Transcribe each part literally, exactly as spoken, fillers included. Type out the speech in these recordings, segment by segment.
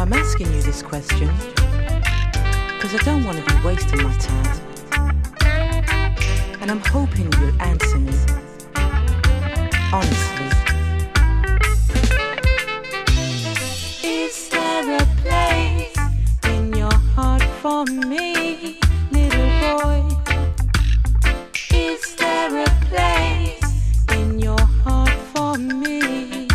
I'm asking you this question because I don't want to be wasting my time. And I'm hoping you'll answer me honestly. Is there a place in your heart for me, little boy? Is there a place in your heart for me?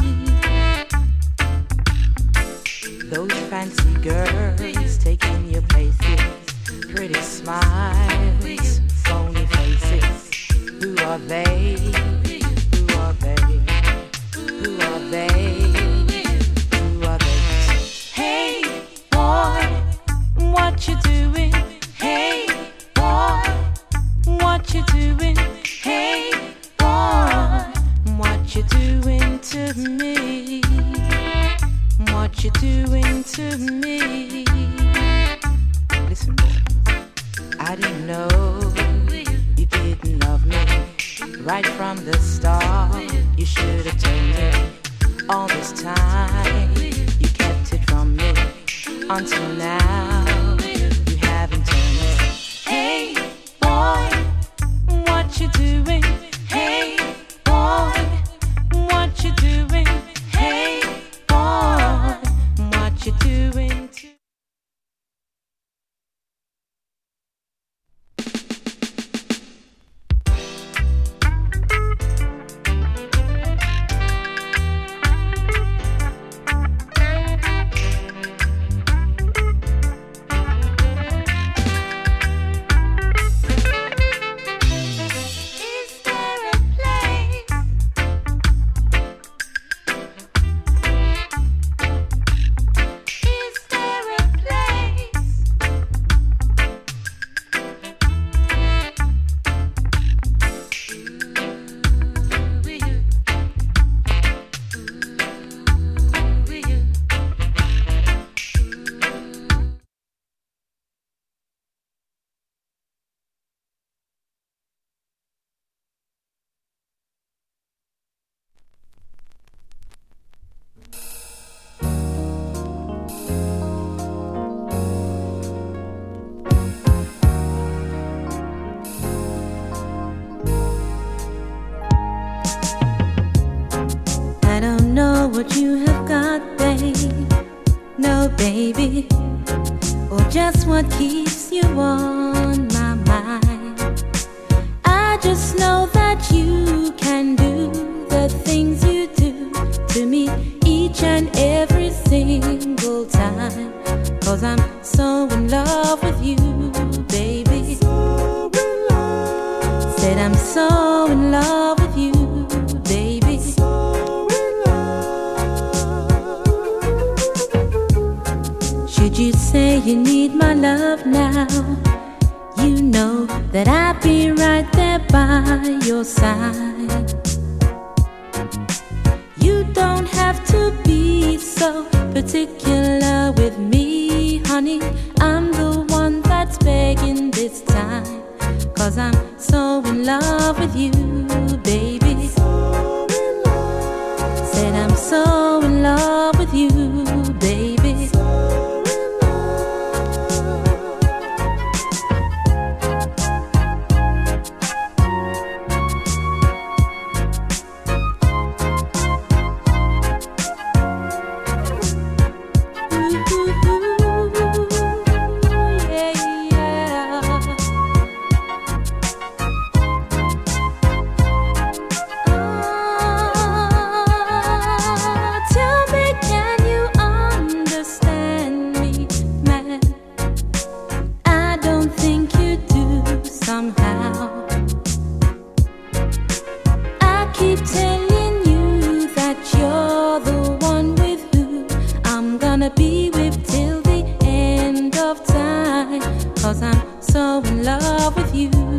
Those fancy girls taking your places, pretty smiles, phony faces. Who are they? Who are they? Who are they? Who are they? Hey boy, what you doing? Hey boy, what you doing? Hey boy, what you doing to me? What you doing to me? Listen, boy, I didn't know you didn't love me right from the start. You should have told me all this time. You kept it from me until now. You haven't told me. Hey boy, what you doing? Hey boy, what you doing? Hey boy, what you doing to what you have got, babe. No, baby, or just what keeps you on my mind. I just know that you can do the things you do to me each and every single time. Cause I'm so in love with you, baby. So in love. Said I'm so in love with you, baby. Should you say you need my love now, you know that I'll be right there by your side. You don't have to be so particular with me, honey. I'm the one that's begging this time. Cause I'm so in love with you, baby. Said I'm so in love with you, baby. Cause I'm so in love with you.